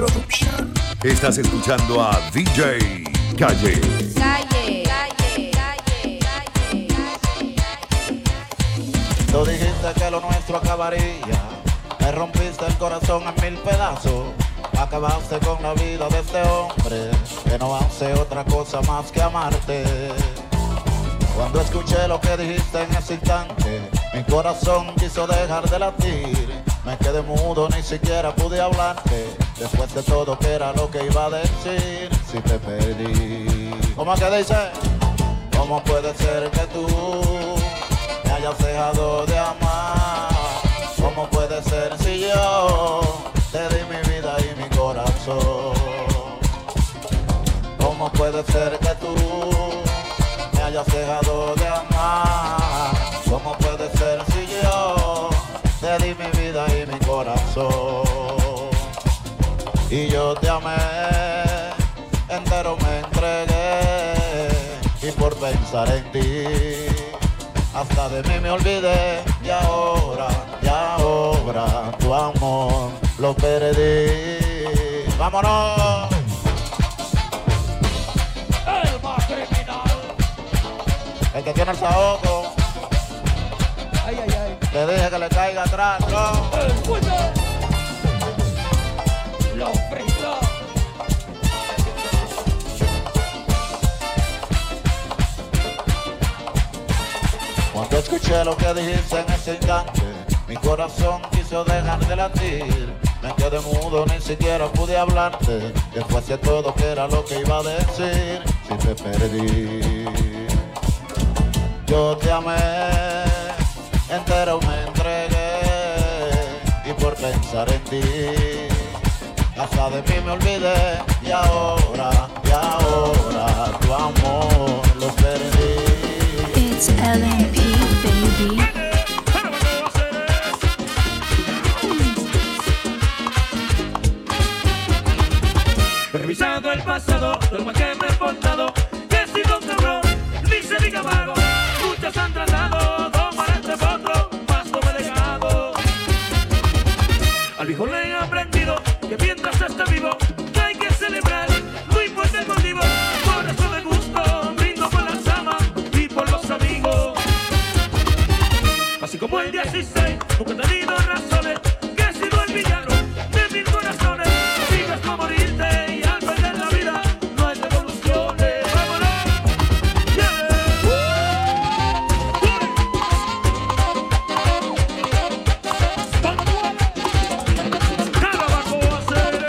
Production. Estás escuchando a DJ Calle. Tú dijiste que lo nuestro acabaría. Me rompiste el corazón en mil pedazos. Acabaste con la vida de este hombre que no hace otra cosa más que amarte. Cuando escuché lo que dijiste en ese instante, mi corazón quiso dejar de latir. Me quedé mudo, ni siquiera pude hablarte. Después de todo, ¿qué era lo que iba a decir? Si te perdí. ¿Cómo que dice? ¿Cómo puede ser que tú me hayas dejado de amar? ¿Cómo puede ser si yo te di mi vida y mi corazón? ¿Cómo puede ser que tú me hayas dejado de amar? ¿Cómo puede ser si yo te di mi vida y mi corazón? Y yo te amé, entero me entregué, y por pensar en ti hasta de mí me olvidé. Y ahora tu amor lo perdí. ¡Vámonos! El más criminal, El que tiene el saoco, ay, ay, ay. le dije que le caiga atrás, ¿no? El fuerte, los frisa. Cuando escuché lo que dijiste en ese instante, mi corazón quiso dejar de latir. Me quedé mudo, ni siquiera pude hablarte. Después de todo, ¿qué era lo que iba a decir? Si te perdí. Yo te amé, entero me entregué, y por pensar en ti hasta de mí me olvidé. Y ahora tu amor lo perdí. It's LMP, baby. Revisado el pasado, lo mal que me he portado, que he sido un cabrón, ni se diga vago. Muchos han tratado, tomar este potro, más no me he dejado. Al viejo le he aprendido que mientras esté vivo, que hay que celebrar, no importa el motivo. Por eso me gusto, brindo por las amas y por los amigos. Así como el 16, nunca he tenido razones, que he sido el villano de mil corazones. Vives para morirte y al perder la vida no hay devoluciones. ¡Vámonos! ¡Yeah! Nada bajo hacer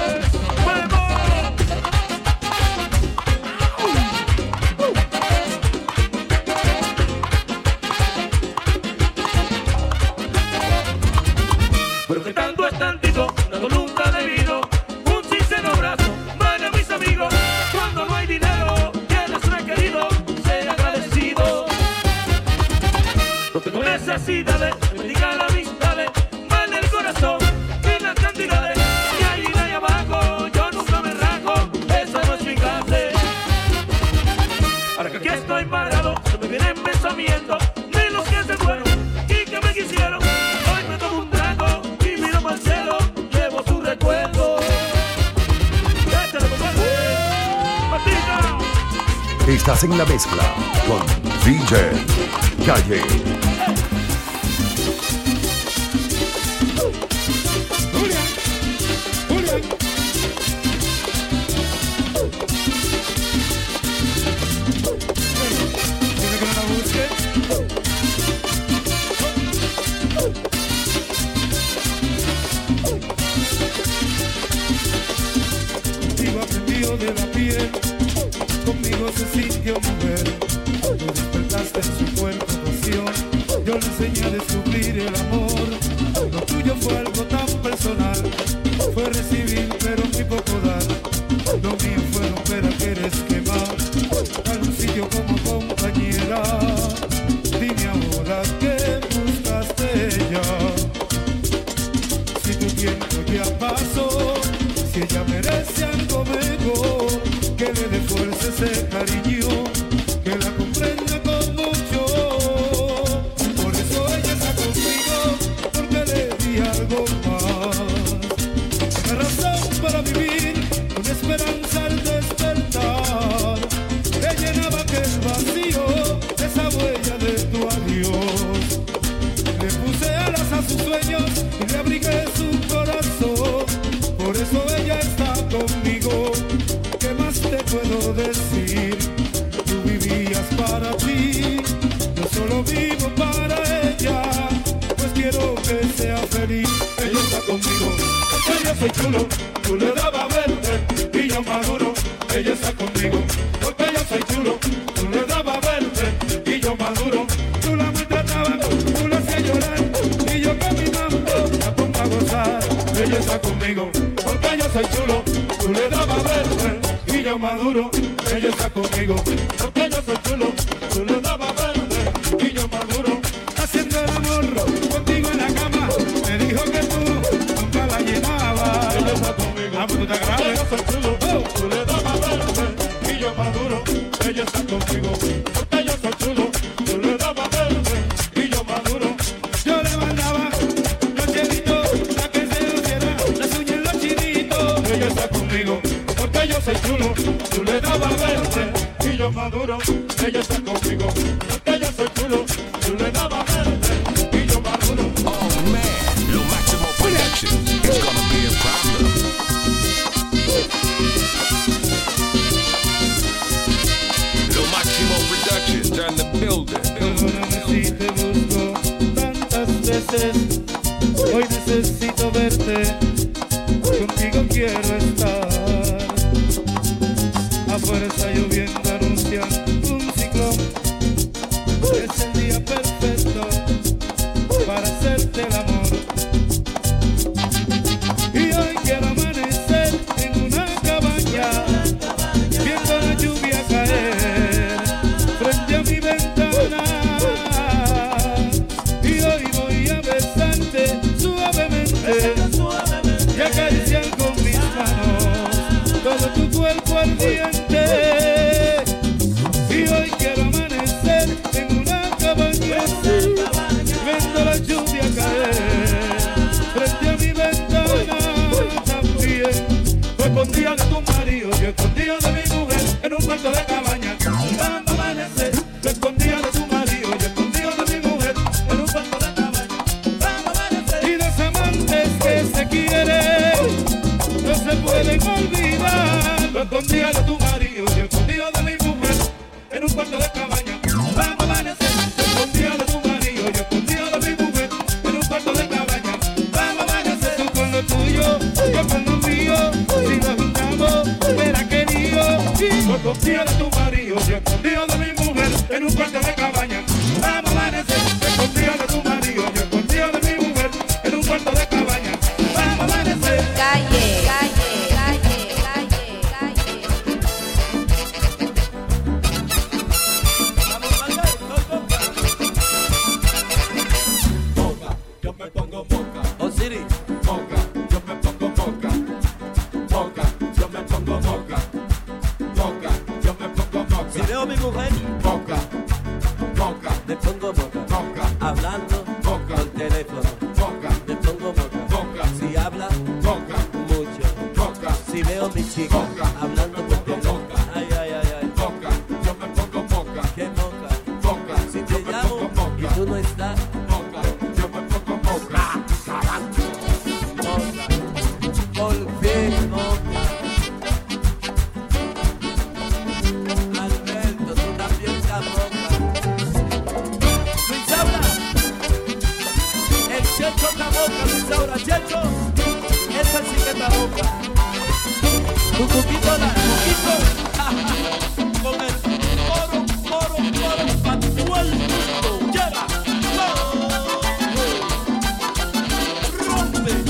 pero que tanto es tantito, dado nunca debido. Un sincero abrazo, van a mis amigos. Cuando no hay dinero, tienes requerido, sé agradecido. No tengo necesidades, me digan la amistades, van el corazón y las cantidades. Y ahí de ahí abajo, yo nunca me rajo, esa no es mi clase. Ahora que aquí estoy parado, se me vienen pensamientos de los que se fueron y que me quisieron. Hoy me tomo un trago y miro para el cielo, llevo su recuerdo. Échale, compadre. Martina. Estás en la mezcla con DJ Calle. Contigo aprendió de la piel, conmigo se sintió mujer. Tú despertaste en su cuerpo pasión, yo le enseñé a descubrir el amor. Lo tuyo fue algo tan personal, fue recibir pero muy poco dar. Lo mío fue romper a querer quemar, dar un sitio como compañera. Dime ahora qué buscaste ya, si tu tiempo ya pasó, si ella merece algo mejor, que le dé fuerza ese cariño, que la comprenda como yo. Por eso ella está conmigo, porque le di algo más. Una razón para ella está conmigo. Porque yo soy chulo, tú le dabas verde y yo maduro, ella está conmigo. Porque yo soy chulo, tú le dabas verde y yo maduro. Tú la maltratabas, tú la hacías llorar y yo con mi mambo la pongo a gozar. Ella está conmigo, porque yo soy chulo, tú le dabas verde y yo maduro. Ella está conmigo, porque yo soy chulo, tú le dabas verde y yo maduro. Haciendo el amor contigo en la cama, me dijo que tú nunca la llenabas. Ella está conmigo, puta grave. Yo soy chulo, tú le dabas verde y yo maduro. Ella está conmigo, porque yo soy chulo, tú le dabas verde y yo maduro. Yo le mandaba los chelitos a que se luciera las uñas en los chinitos. Ella está conmigo, porque yo soy chulo, tú le dabas verde y yo maduro. Ella está conmigo, porque yo soy chulo, tú le dabas verde y yo maduro. Oh man, Lo Máximo Production. It's gonna be a problem. Lo Máximo Production, turn the building. Perdóname si te busco tantas veces, hoy necesito verte, contigo quiero estar. Afuera está lloviendo, anuncian un ciclón, es el día perfecto para hacerte el amor. Y hoy quiero amanecer en una cabaña, viendo la lluvia caer frente a mi ventana. Y hoy voy a besarte suavemente y acariciar con mis manos todo tu cuerpo ardiente. Y hoy quiero amanecer en una cabaña, viendo la lluvia caer frente a mi ventana. También fue escondida de tu marido, yo escondida de mi mujer en un cuarto de cabaña. Vamos a amanecer, fue escondida de tu marido, yo escondida de mi mujer en un cuarto de cabaña. Vamos a amanecer. Y los amantes que se quieren no se pueden olvidar. Lo escondida de tu marido, yo escondida de mi mujer en un cuarto de cabaña. Vamos a amanecer, lo escondida de tu marido, yo escondida de mi mujer en un cuarto de cabaña. Vamos a amanecer. Tú con lo tuyo, yo con lo mío, si nos juntamos, hubiera querido. Y lo escondida de tu marido, yo escondida de mi mujer en un cuarto de cabaña. Vamos a amanecer, lo escondida de tu marido, yo escondida de mi mujer en un cuarto de cabaña. Vamos a amanecer. Calle, calle, calle, calle, calle. Moca, yo me pongo moca. Oh, Siri. Moca, yo me pongo moca. Moca, yo me pongo moca. Moca, yo me pongo moca. Si veo a mi mujer, Moca, moca, me pongo boca. moca, Hablando Boca. por teléfono, moca, me pongo boca. Boca. Si habla moca, mucho, moca, si veo a mi chica Boca. hablando por teléfono, ay, ay, ay, ay, moca, yo me pongo moca. qué moca. Moca, Si yo te me llamo pongo y moca. tú no estás, Moca, yo me pongo moca. moca. Por fin, moca. Alberto, tú también estás moca. Luis Saura, el Checho está moca, Luis Saura, Checho, esa sí que está moca. Tu cuquito, la cuquito, con el coro, pa' todo el mundo, lleva, rompe.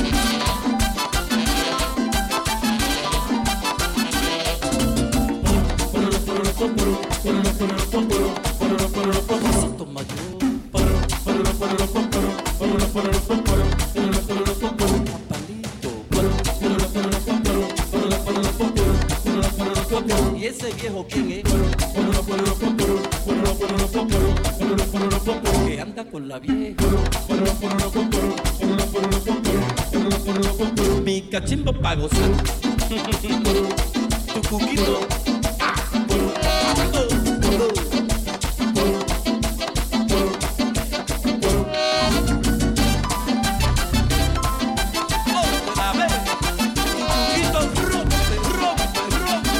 Toma ¿y ese viejo quién es? Que anda con la vieja. Mi cachimbo pa' gozar. Tu cuquito. Otra vez. Tu cuquito rompe, rompe, rompe.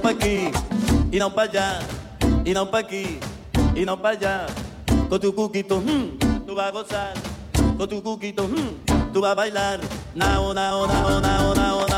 pa' aquí, y no pa' allá, y no pa' aquí, y no pa' allá. Con tu cuquito, tú vas a gozar. Con tu cuquito, tú vas a bailar. Nao, nao, nao, nao, nao, nao.